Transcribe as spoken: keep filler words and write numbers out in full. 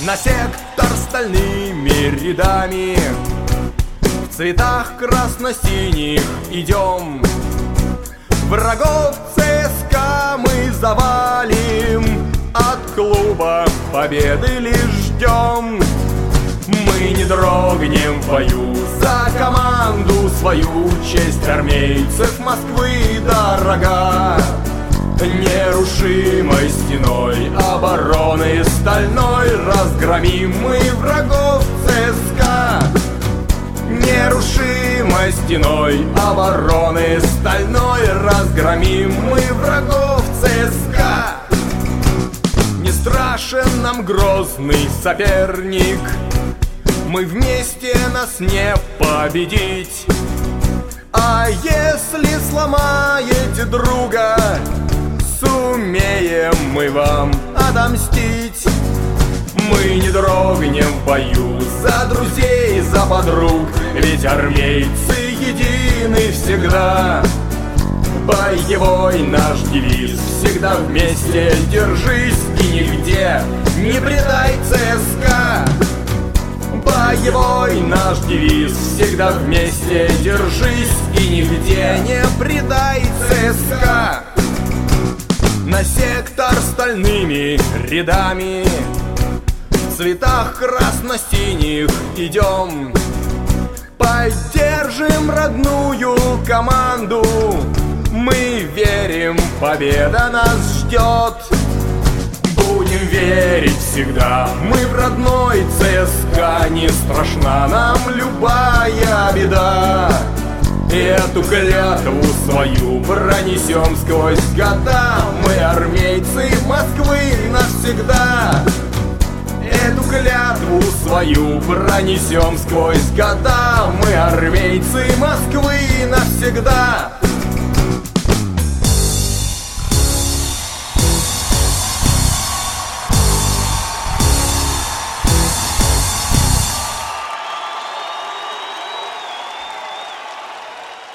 На сектор стальными рядами в цветах красно-синих идем. Врагов ЦСКА мы завалим, от клуба победы лишь ждем. Мы не дрогнем в бою за команду свою, честь армейцев Москвы дорога. Нерушимой стеной обороны стальной разгромим мы врагов ЦСКА. Нерушимой стеной обороны стальной разгромим мы врагов ЦСКА. Не страшен нам грозный соперник, мы вместе нас не победить. А если сломаете друга, сумеем мы вам отомстить. Мы не дрогнем в бою за друзей, за подруг, ведь армейцы едины всегда. Боевой наш девиз всегда вместе, держись и нигде не предай ЦСКА. Боевой наш девиз всегда вместе, держись и нигде не предай ЦСКА. На сектор стальными рядами в цветах красно-синих идем. Поддержим родную команду, мы верим, победа нас ждет. Будем верить всегда, мы в родной ЦСКА, не страшна нам любая беда. И эту клятву свою пронесем сквозь года, мы армейцы Москвы навсегда. Эту клятву свою пронесем сквозь года, мы армейцы Москвы навсегда.